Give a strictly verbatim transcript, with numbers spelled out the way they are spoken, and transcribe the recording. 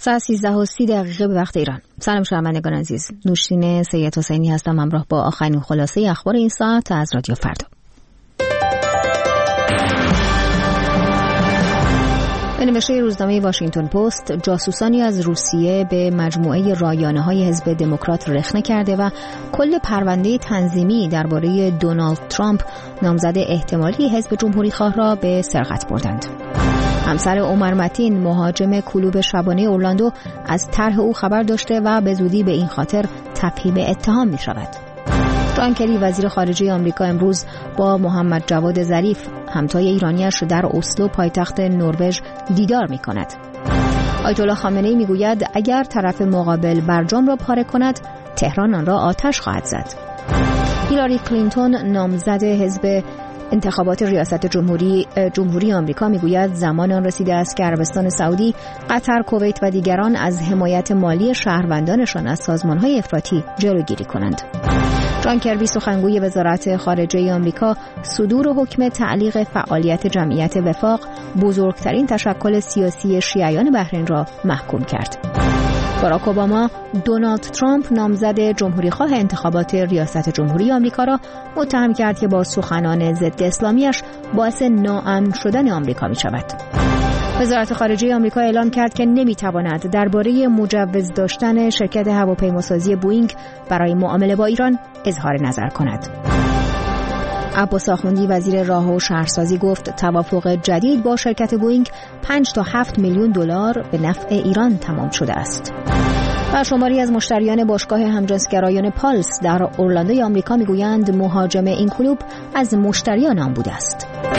ساعت سیزده و سی دقیقه به وقت ایران. سلام شنوندگان عزیز. نوشین سید حسینی هستم همراه با آخرین خلاصه اخبار این ساعت از رادیو فردا. به نوشته روزنامه واشنگتن پست، جاسوسانی از روسیه به مجموعه رایانه‌های حزب دموکرات رخنه کرده و کل پرونده تنظیمی درباره دونالد ترامپ نامزد احتمالی حزب جمهوری‌خواه را به سرقت بردند. همسر عمر متین، مهاجم کلوب شبانه اورلاندو، از طرح او خبر داشته و به زودی به این خاطر تفهیم اتهام می شود. جان کری وزیر خارجه آمریکا امروز با محمد جواد ظریف، همتای ایرانیش، در اسلو پایتخت نروژ دیدار می کند. آیت الله خامنه‌ای می گوید اگر طرف مقابل برجام را پاره کند، تهران آن را آتش خواهد زد. هیلاری کلینتون، نامزد حزب انتخابات ریاست جمهوری جمهوری آمریکا، میگوید زمان آن رسیده است که عربستان سعودی، قطر، کویت و دیگران از حمایت مالی شهروندانشان از سازمان‌های افراطی جلوگیری کنند. جان کربی، سخنگوی وزارت خارجه آمریکا، صدور حکم تعلیق فعالیت جمعیت وفاق، بزرگترین تشکل سیاسی شیعیان بحرین، را محکوم کرد. باراک اوباما، دونالد ترامپ، نامزد جمهوری‌خواه انتخابات ریاست جمهوری آمریکا، را متهم کرد که با سخنان ضد اسلامیش باعث ناامن شدن آمریکا می‌شود. وزارت خارجه آمریکا اعلام کرد که نمی‌تواند درباره مجوز داشتن شرکت هواپیماسازی بوئینگ برای معامله با ایران اظهار نظر کند. عباس آخوندی، وزیر راه و شهرسازی، گفت توافق جدید با شرکت بوئینگ پنج تا هفت میلیون دلار به نفع ایران تمام شده است. و شماری از مشتریان باشگاه همجنسگرایان پالس در اورلاندوی آمریکا میگویند مهاجم این کلوب از مشتریان آن بوده است.